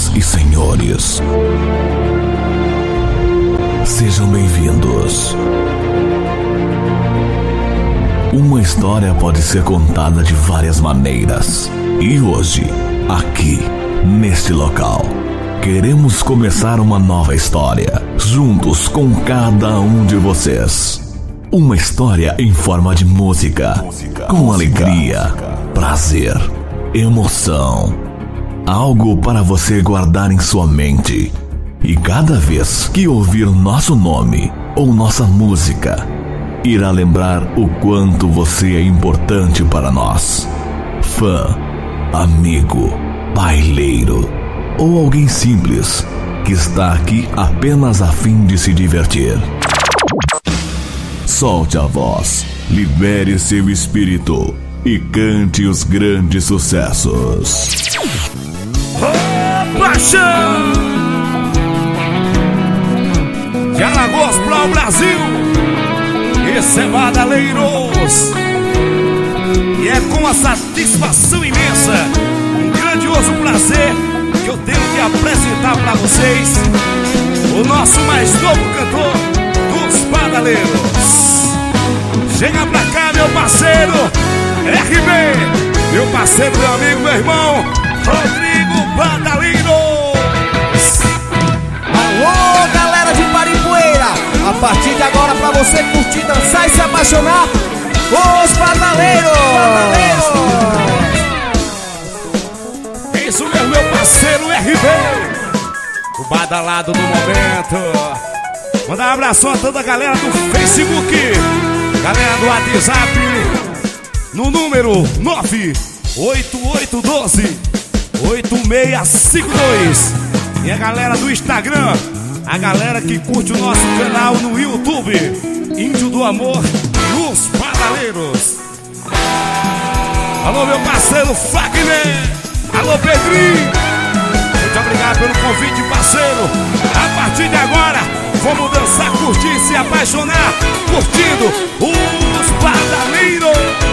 Senhoras e senhores, sejam bem-vindos. Uma história pode ser contada de várias maneiras. E hoje, aqui, neste local, queremos começar uma nova história, juntos com cada um de vocês. Uma história em forma de música, com alegria, prazer, emoção. Algo para você guardar em sua mente. E cada vez que ouvir nosso nome ou nossa música, irá lembrar o quanto você é importante para nós. Fã, amigo, baileiro ou alguém simples que está aqui apenas a fim de se divertir. Solte a voz, libere seu espírito e cante os grandes sucessos. Oh, paixão! De Alagoas para o Brasil, esse é Badaleiros. E é com uma satisfação imensa, um grandioso prazer que eu tenho que apresentar para vocês o nosso mais novo cantor dos Badaleiros. Chega pra cá, meu parceiro RB, meu parceiro, meu amigo, meu irmão Rodrigo Badaleiros. Alô, galera de Paripoeira, a partir de agora pra você curtir, dançar e se apaixonar, os Badaleiros. Isso mesmo, meu parceiro RB, o badalado do momento. Mandar um abraço a toda a galera do Facebook, galera do WhatsApp, no número 98812-8652. E a galera do Instagram, a galera que curte o nosso canal no YouTube, Índio do Amor e os Badaleiros. Alô, meu parceiro Fagner. Alô, Pedrinho. Muito obrigado pelo convite, parceiro. A partir de agora, vamos dançar, curtir, se apaixonar, curtindo os Badaleiros.